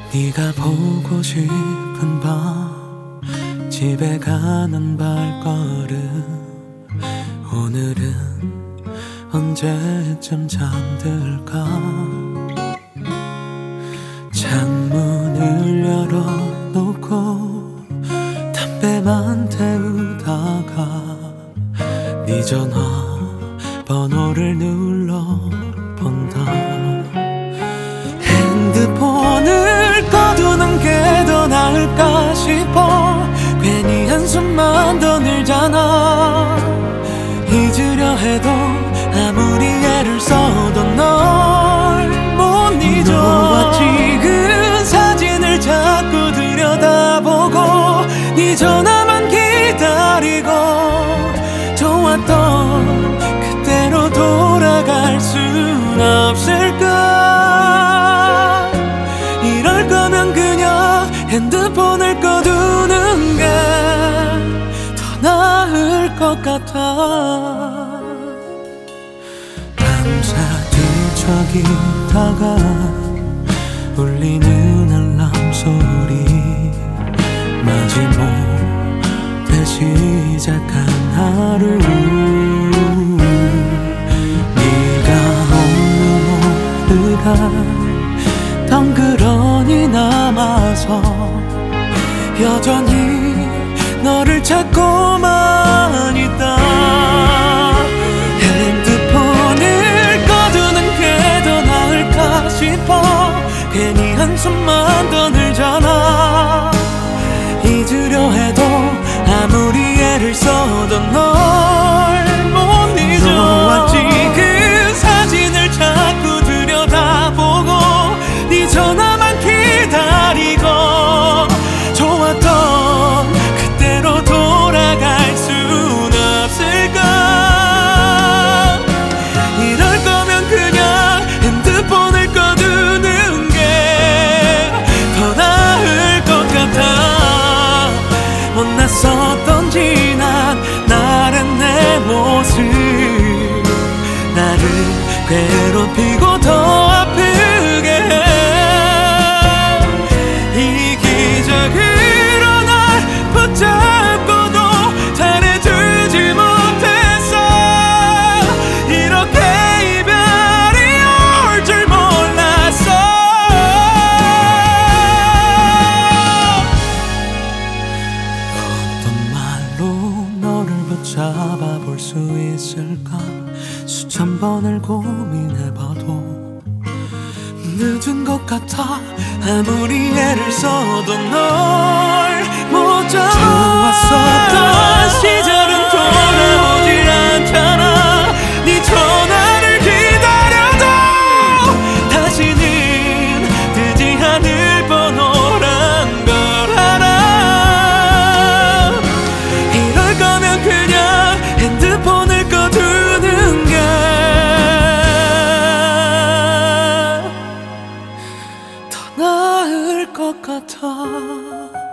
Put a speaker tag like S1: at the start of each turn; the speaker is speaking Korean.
S1: 네가 보고 싶은 밤 집에 가는 발걸음 오늘은 언제쯤 잠들까 창문을 열어놓고 담배만 태우다가 네 전화번호를 눌러본다 핸드폰을 꺼두는 게 더 나을까 싶어 괜히 한숨만 더 늘잖아 잊으려 해도 아무리 애를 써도 널 못 잊어 너와 찍은 사진을 자꾸 들여다보고 네 전화만 기다리고 좋았던 그때로 돌아갈 순 없을까 이럴 거면 그냥 핸드폰을 꺼두는 게 더 나을 것 같아 밤새 뒤척이다가 울리는 알람 소리 마지못해 시작한 하루 네가 없는 오늘아 덩그러니 남아서 여전히 너를 찾고만 있다 핸드폰을 꺼두는 게 더 나을까 싶어 괜히 한숨만 더 늘잖아 잊으려 해도 아무리 애를 써도 널 못 잊어 너와 찍은 사진을 자꾸 들여다보고 네 전화만 기다리고 좋았던 그때로 돌아갈 순 없을까 이럴 거면 그냥 핸드폰을 꺼두는 게 더 나을 것 같아 못났었던 지난 날의 내 모습 나를 괴롭히고 더 아프게 해 이기적으로 날 붙잡고도 잘해주지 못했어 이렇게 이별이 올 줄 몰랐어 어떤 말로 너를 붙잡아 볼 수 있을까 수천 번을 고민해봐도 늦은 것 같아 아무리 애를 써도 널 못 잡아 좋았었던 시절은 돌아오질 않잖아 네 전화를 기다려도 다시는 뜨지 않을 번호란 걸 알아 이럴 거면 그냥 핸드폰을 꺼두는 게 더 나을 것 같아